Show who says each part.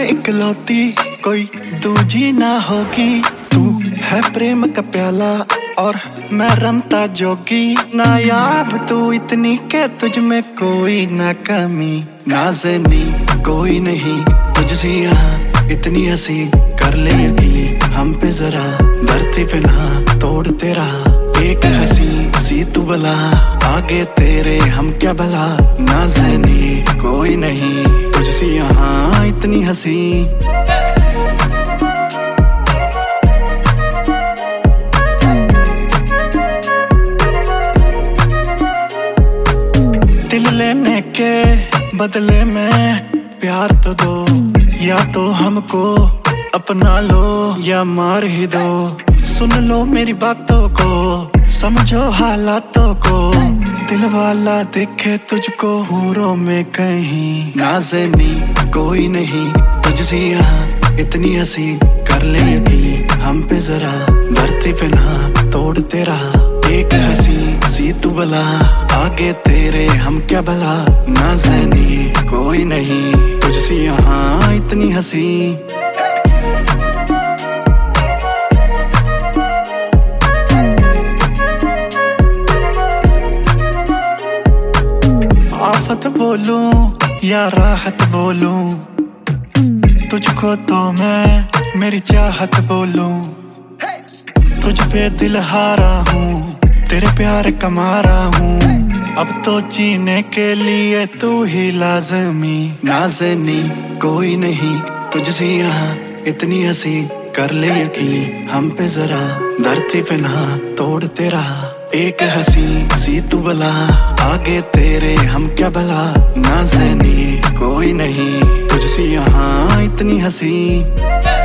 Speaker 1: इकलौती कोई दूजी ना होगी। तू है प्रेम का प्याला और मैं रमता जोगी। नायाब तू इतनी के तुझ में कोई ना कमी। नाज़नी कोई नहीं तुझसी यहाँ इतनी हंसी। कर ले यकीन हम पे जरा धरती पे ना तोड़ तेरा। एक हंसी सी तू बला आगे तेरे हम क्या भला। नाज़नी कोई नहीं तुझसी यहाँ इतनी हंसी। दिल लेने के बदले में प्यार तो दो, या तो हमको अपना लो या मार ही दो। सुन लो मेरी बातों को समझो हालातों को। दिल वाला देखे तुझको हूरों में कहीं। नाज़नी कोई नहीं तुझसे यहाँ इतनी हंसी। कर ले यकीन हम पे जरा धरती पे ना तोड़ तेरा। एक हंसी सी तू बला आगे तेरे हम क्या भला। नाज़नी कोई नहीं तुझसे यहाँ इतनी हंसी। आफत बोलूं या राहत बोलूं, तुझको तो मैं मेरी चाहत बोलूं। तुझ पे दिल हारा हूँ तेरे प्यार का मारा हूँ। अब तो जीने के लिए तू ही लाज़मी। नाज़नी कोई नहीं तुझसे यहाँ इतनी हंसी। कर ले यकीन हम पे जरा धरती पे ना तोड़ तेरा। एक हंसी सी तू बला आगे तेरे हम क्या भला। नाज़नी कोई नहीं तुझसे यहाँ इतनी हंसी।